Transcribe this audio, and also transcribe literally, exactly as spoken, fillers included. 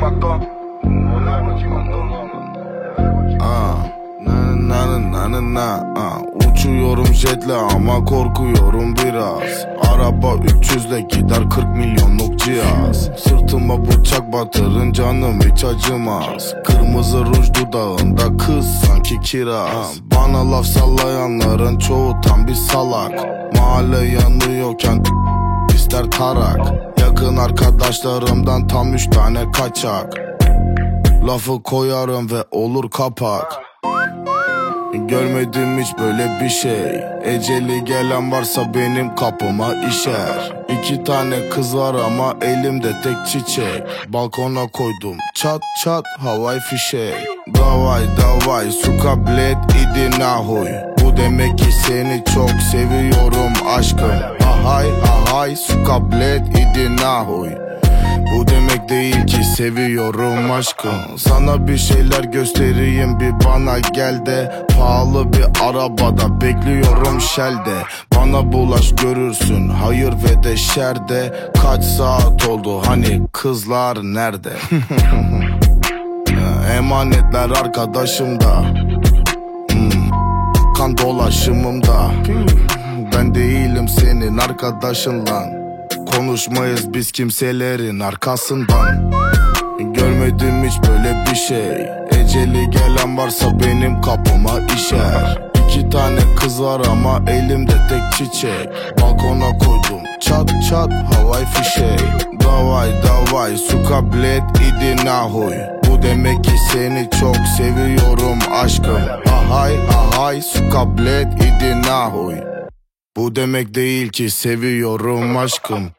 Ah, na na na na na ah. Uçuyorum jetle ama korkuyorum biraz. Araba üç yüzle gider kırk milyonluk cihaz. Sırtıma bıçak batırın canım hiç acımaz. Kırmızı ruj dudağında kız sanki kiraz. Bana laf sallayanların çoğu tam bir salak. Mahalle yanıyorken ister tarak. Yakın arkadaşlarımdan tam üç tane kaçak. Lafı koyarım ve olur kapak. Görmedim hiç böyle bir şey. Eceli gelen varsa benim kapıma işer. İki tane kız var ama elimde tek çiçek. Balkona koydum çat çat havai fişek. Davay davay suka bled idi nahoy. Bu demek ki seni çok seviyorum aşkım. Ahay ahay suka bled idi nahoy. Bu demek değil ki seviyorum aşkım. Sana bir şeyler göstereyim bir bana gel de. Pahalı bir arabada bekliyorum Shell'de. Bana bulaş görürsün hayır ve de şerde. Kaç saat oldu hani kızlar nerede? Emanetler arkadaşımda. hmm. Kan dolaşımımda. Ben değilim senin arkadaşın lan. Konuşmayız biz kimselerin arkasından. Görmedim hiç böyle bir şey. Eceli gelen varsa benim kapıma işer. İki tane kız var ama elimde tek çiçek. Balkona koydum çat çat havai fişek. Davay davay suka bled idi nahoy. Bu demek ki seni çok seviyorum aşkım. Ahay ahay suka bled idi nahoy. Bu demek değil ki seviyorum aşkım.